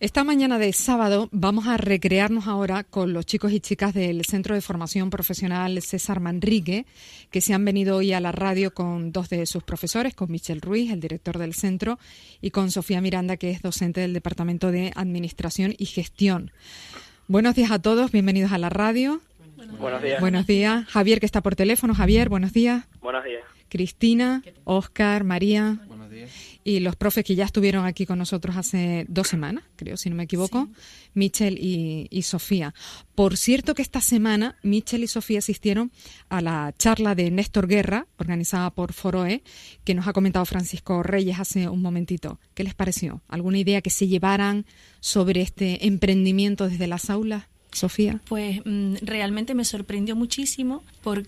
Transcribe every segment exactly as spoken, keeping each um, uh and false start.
Esta mañana de sábado vamos a recrearnos ahora con los chicos y chicas del Centro de Formación Profesional César Manrique, que se han venido hoy a la radio con dos de sus profesores, con Michel Ruiz, el director del centro, y con Sofía Miranda, que es docente del Departamento de Administración y Gestión. Buenos días a todos, bienvenidos a la radio. Buenos días. Buenos días. Javier, que está por teléfono. Javier, buenos días. Buenos días. Cristina, Óscar, María. Buenos días. Y los profes que ya estuvieron aquí con nosotros hace dos semanas, creo, si no me equivoco, sí. Michel y, y Sofía. Por cierto que esta semana Michel y Sofía asistieron a la charla de Néstor Guerra, organizada por Foroe, que nos ha comentado Francisco Reyes hace un momentito. ¿Qué les pareció? ¿Alguna idea que se llevaran sobre este emprendimiento desde las aulas? Sofía. Pues mm, realmente me sorprendió muchísimo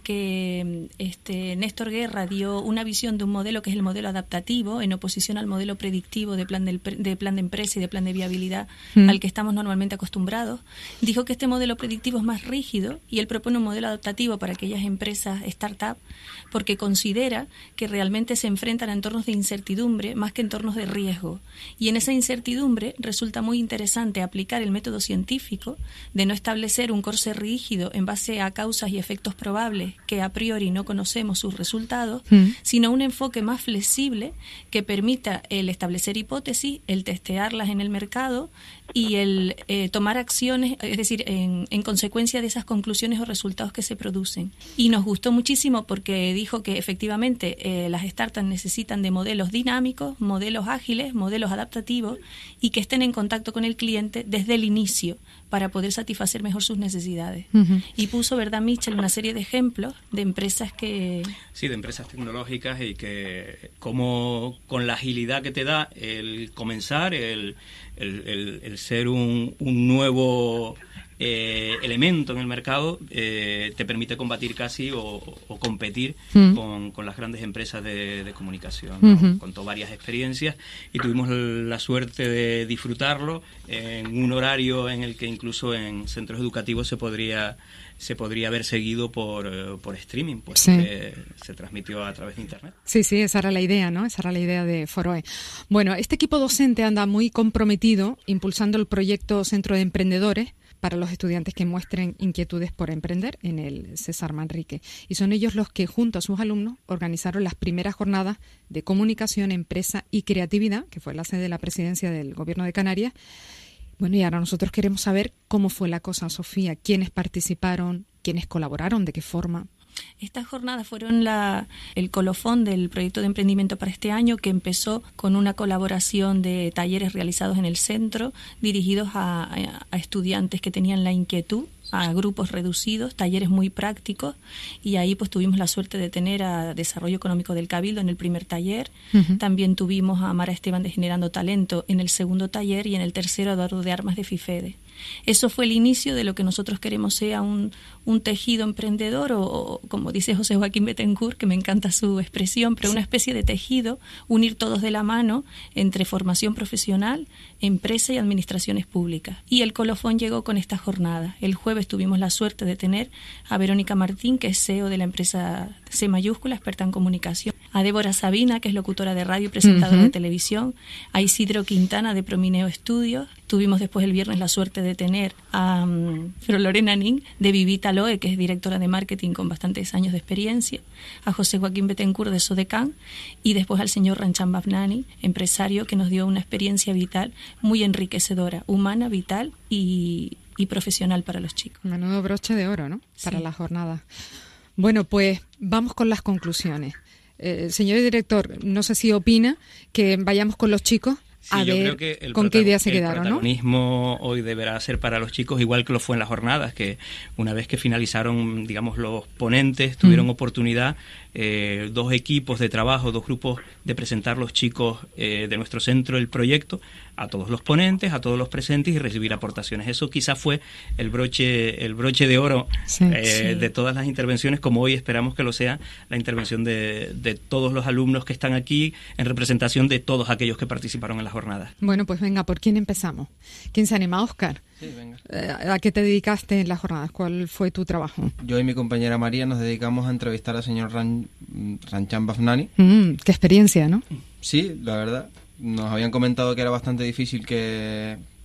porque este Néstor Guerra dio una visión de un modelo que es el modelo adaptativo en oposición al modelo predictivo de plan de, de plan de empresa y de plan de viabilidad mm. al que estamos normalmente acostumbrados. Dijo que este modelo predictivo es más rígido y él propone un modelo adaptativo para aquellas empresas startup porque considera que realmente se enfrentan a entornos de incertidumbre más que entornos de riesgo. Y en esa incertidumbre resulta muy interesante aplicar el método científico de no establecer un corse rígido en base a causas y efectos probables que a priori no conocemos sus resultados, mm. sino un enfoque más flexible que permita el establecer hipótesis, el testearlas en el mercado y el eh, tomar acciones, es decir, en, en consecuencia de esas conclusiones o resultados que se producen. Y nos gustó muchísimo porque dijo que efectivamente eh, las startups necesitan de modelos dinámicos, modelos ágiles, modelos adaptativos y que estén en contacto con el cliente desde el inicio para poder satisfacer mejor sus necesidades. Uh-huh. Y puso, ¿verdad, Michel?, una serie de ejemplos de empresas que... Sí, de empresas tecnológicas y que como con la agilidad que te da el comenzar, el, el, el, el ser un, un nuevo eh, elemento en el mercado, eh, te permite combatir casi o, o competir uh-huh. con, con las grandes empresas de, de comunicación, ¿no? Uh-huh. Contó varias experiencias y tuvimos la suerte de disfrutarlo en un horario en el que incluso en centros educativos se podría se podría haber seguido por, por streaming, pues sí. que se transmitió a través de internet. Sí, sí, esa era la idea, ¿no? Esa era la idea de Foroe. Bueno, este equipo docente anda muy comprometido impulsando el proyecto Centro de Emprendedores para los estudiantes que muestren inquietudes por emprender en el César Manrique. Y son ellos los que, junto a sus alumnos, organizaron las primeras jornadas de comunicación, empresa y creatividad, que fue la sede de la presidencia del Gobierno de Canarias. Bueno, y ahora nosotros queremos saber cómo fue la cosa, Sofía, quiénes participaron, quiénes colaboraron, de qué forma. Estas jornadas fueron la, el colofón del proyecto de emprendimiento para este año, que empezó con una colaboración de talleres realizados en el centro, dirigidos a, a, a estudiantes que tenían la inquietud, a grupos reducidos, talleres muy prácticos, y ahí pues tuvimos la suerte de tener a Desarrollo Económico del Cabildo en el primer taller, uh-huh. también tuvimos a Mara Esteban de Generando Talento en el segundo taller y en el tercero a Eduardo de Armas de FIFEDE. Eso fue el inicio de lo que nosotros queremos sea un, un tejido emprendedor o, o, como dice José Joaquín Betancourt, que me encanta su expresión, pero sí. una especie de tejido, unir todos de la mano entre formación profesional, empresa y administraciones públicas. Y el colofón llegó con esta jornada. El jueves tuvimos la suerte de tener a Verónica Martín, que es C E O de la empresa C mayúscula, experta en comunicación, a Débora Sabina, que es locutora de radio y presentadora uh-huh. de televisión, a Isidro Quintana de Promineo Estudios. Tuvimos después el viernes la suerte de tener a um, Lorena Nin de Vivita Loe, que es directora de marketing con bastantes años de experiencia, a José Joaquín Betancourt de Sodecan y después al señor Ranchan Bafnani, empresario que nos dio una experiencia vital muy enriquecedora, humana, vital y, y profesional para los chicos. Menudo broche de oro, ¿no? Para sí. la jornada. Bueno, pues vamos con las conclusiones. Eh, señor director, no sé si opina que vayamos con los chicos. Sí, a yo ver creo que el con qué ideas se quedaron, ¿no? El protagonismo hoy deberá ser para los chicos, igual que lo fue en las jornadas, que una vez que finalizaron, digamos, los ponentes, tuvieron mm. oportunidad, eh, dos equipos de trabajo, dos grupos, de presentar los chicos eh, de nuestro centro el proyecto a todos los ponentes, a todos los presentes y recibir aportaciones. Eso quizás fue el broche el broche de oro sí, eh, sí. de todas las intervenciones, como hoy esperamos que lo sea la intervención de, de todos los alumnos que están aquí en representación de todos aquellos que participaron en las jornadas. Bueno, pues venga, ¿por quién empezamos? ¿Quién se anima? Óscar. Sí, venga. Eh, ¿A qué te dedicaste en las jornadas? ¿Cuál fue tu trabajo? Yo y mi compañera María nos dedicamos a entrevistar al señor Ran, Ranchan Bafnani. Mm, qué experiencia, ¿no? Sí, la verdad. Nos habían comentado que era bastante difícil que,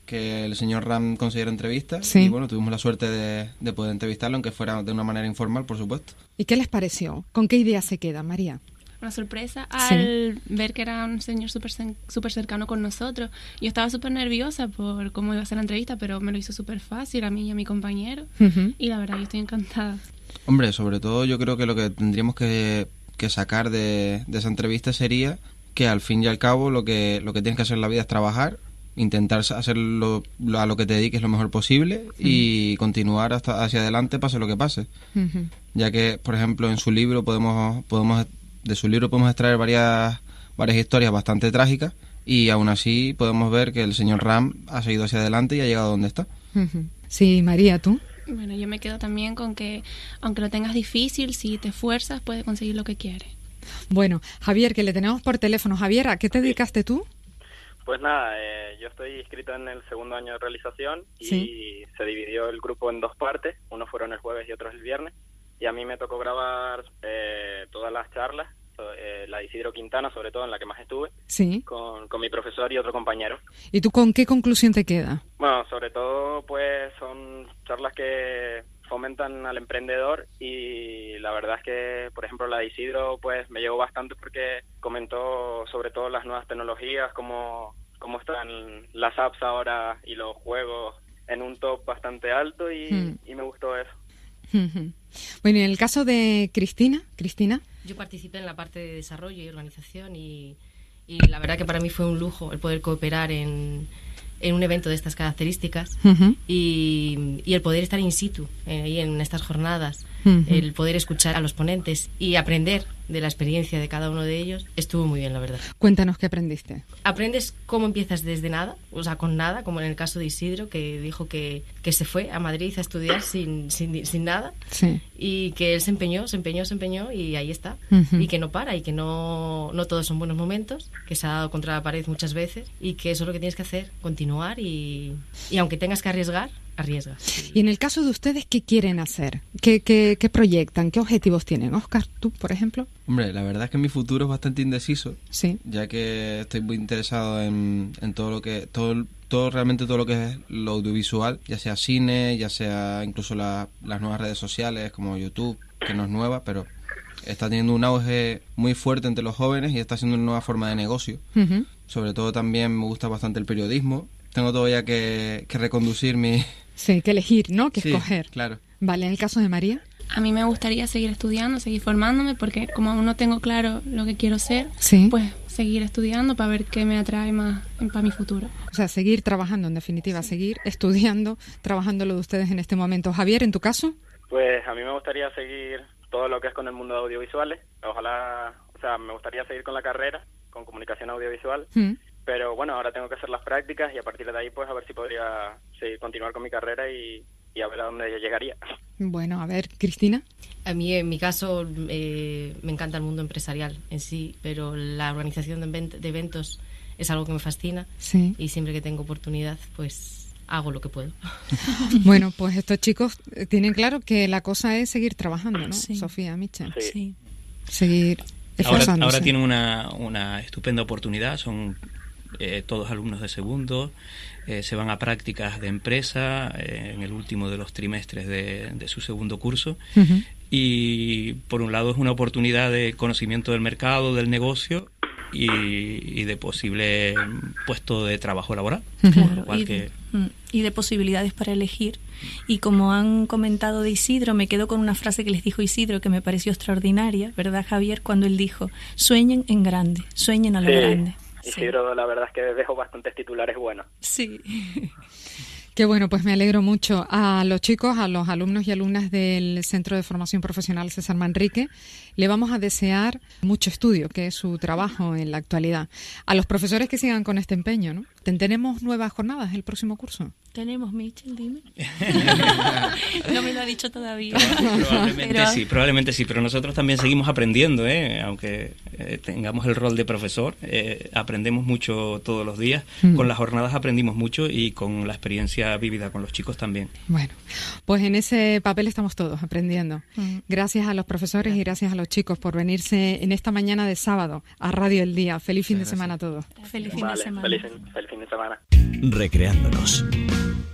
que el señor Ram consiguiera entrevistas. Sí. Y bueno, tuvimos la suerte de, de poder entrevistarlo, aunque fuera de una manera informal, por supuesto. ¿Y qué les pareció? ¿Con qué idea se queda, María? Una sorpresa Sí. al ver que era un señor súper cen- súper cercano con nosotros. Yo estaba súper nerviosa por cómo iba a ser la entrevista, pero me lo hizo súper fácil a mí y a mi compañero. Ujú. Y la verdad, yo estoy encantada. Hombre, sobre todo yo creo que lo que tendríamos que, que sacar de, de esa entrevista sería que al fin y al cabo lo que, lo que tienes que hacer en la vida es trabajar, intentar hacerlo lo- a lo que te dediques lo mejor posible y continuar hasta hacia adelante pase lo que pase. Ujú. Ya que, por ejemplo, en su libro podemos, podemos de su libro podemos extraer varias, varias historias bastante trágicas y aún así podemos ver que el señor Ram ha seguido hacia adelante y ha llegado donde está. Ujú. Sí, María, ¿tú? Bueno, yo me quedo también con que, aunque lo tengas difícil, si te esfuerzas, puedes conseguir lo que quieres. Bueno, Javier, que le tenemos por teléfono. Javier, ¿a qué te dedicaste tú? Pues nada, eh, yo estoy inscrito en el segundo año de realización y Sí. se dividió el grupo en dos partes, uno fueron el jueves y otros el viernes, y a mí me tocó grabar eh, todas las charlas, so- eh, la de Isidro Quintana sobre todo, en la que más estuve, Sí. con, con mi profesor y otro compañero. ¿Y tú con qué conclusión te queda? Bueno, sobre todo pues son charlas que fomentan al emprendedor y la verdad es que, por ejemplo, la de Isidro pues me llegó bastante porque comentó sobre todo las nuevas tecnologías, cómo, cómo están las apps ahora y los juegos en un top bastante alto y, Hmm. y me gustó eso. Ujú. Bueno, y en el caso de Cristina, Cristina, Yo participé en la parte de desarrollo y organización y, y la verdad que para mí fue un lujo el poder cooperar en, en un evento de estas características Ujú. y, y el poder estar in situ eh, ahí en estas jornadas, Ujú. el poder escuchar a los ponentes y aprender de la experiencia de cada uno de ellos, estuvo muy bien, la verdad. cuéntanos qué aprendiste. Aprendes cómo empiezas desde nada, o sea, con nada, como en el caso de Isidro, que dijo que, que se fue a Madrid a estudiar sin, sin, sin nada Sí. y que él se empeñó, se empeñó, se empeñó y ahí está. Ujú. Y que no para y que no, no todos son buenos momentos, que se ha dado contra la pared muchas veces y que eso es lo que tienes que hacer, continuar y, y aunque tengas que arriesgar, arriesgas. Y en el caso de ustedes, ¿qué quieren hacer? ¿Qué, qué, qué proyectan? ¿Qué objetivos tienen? Oscar, tú, por ejemplo. Hombre, la verdad es que mi futuro es bastante indeciso, Sí. ya que estoy muy interesado en, en todo lo que todo todo realmente todo lo que es lo audiovisual, ya sea cine, ya sea incluso la- las nuevas redes sociales como YouTube, que no es nueva, pero está teniendo un auge muy fuerte entre los jóvenes y está siendo una nueva forma de negocio. Ujú. Sobre todo también me gusta bastante el periodismo. Tengo todavía que, que reconducir mi... Sí, que elegir, ¿no? Que Sí, escoger. claro. Vale, en el caso de María. A mí me gustaría seguir estudiando, seguir formándome, porque como aún no tengo claro lo que quiero ser, Sí. pues seguir estudiando para ver qué me atrae más en- para mi futuro. O sea, seguir trabajando, en definitiva, seguir estudiando, trabajando lo de ustedes en este momento. Javier, ¿en tu caso? Pues a mí me gustaría seguir todo lo que es con el mundo de audiovisuales, ojalá, o sea, me gustaría seguir con la carrera, con comunicación audiovisual, Mm. pero bueno, ahora tengo que hacer las prácticas y a partir de ahí pues a ver si podría seguir, continuar con mi carrera y, y a ver a dónde yo llegaría. Bueno, a ver, Cristina. A mí, en mi caso, eh, me encanta el mundo empresarial en sí, pero la organización de, event- de eventos es algo que me fascina Sí. y siempre que tengo oportunidad, pues hago lo que puedo. Bueno, pues estos chicos eh, tienen claro que la cosa es seguir trabajando, ¿no? Sí. Sofía, Michel. Sí. Sí. Seguir Ahora, esforzándose. ahora tienen una, una estupenda oportunidad, son eh, todos alumnos de segundo, eh, se van a prácticas de empresa eh, en el último de los trimestres de, de su segundo curso Ujú. y por un lado es una oportunidad de conocimiento del mercado, del negocio y, y de posible puesto de trabajo laboral. Claro, Igual y, que- de, mm, y de posibilidades para elegir. Y como han comentado de Isidro, me quedo con una frase que les dijo Isidro que me pareció extraordinaria, ¿verdad, Javier? Cuando él dijo, sueñen en grande, sueñen a lo Sí, grande. Sí. Isidro, la verdad es que dejo bastantes titulares buenos. Sí. Qué bueno, pues me alegro mucho. A los chicos, a los alumnos y alumnas del Centro de Formación Profesional César Manrique, le vamos a desear mucho estudio, que es su trabajo en la actualidad. A los profesores que sigan con este empeño, ¿no? ¿Tenemos nuevas jornadas el próximo curso? Tenemos, Michel, dime. No me lo ha dicho todavía. Probablemente Pero- sí, probablemente sí, pero nosotros también seguimos aprendiendo, ¿eh? Aunque eh, tengamos el rol de profesor, eh, aprendemos mucho todos los días. Mm. Con las jornadas aprendimos mucho y con la experiencia vivida con los chicos también. Bueno, pues en ese papel estamos todos aprendiendo. Mm. Gracias a los profesores y gracias a los chicos por venirse en esta mañana de sábado a Radio El Día. Feliz fin de Muchas semana a todos. Feliz fin Vale, de semana. feliz, feliz fin fin de semana. Recreándonos.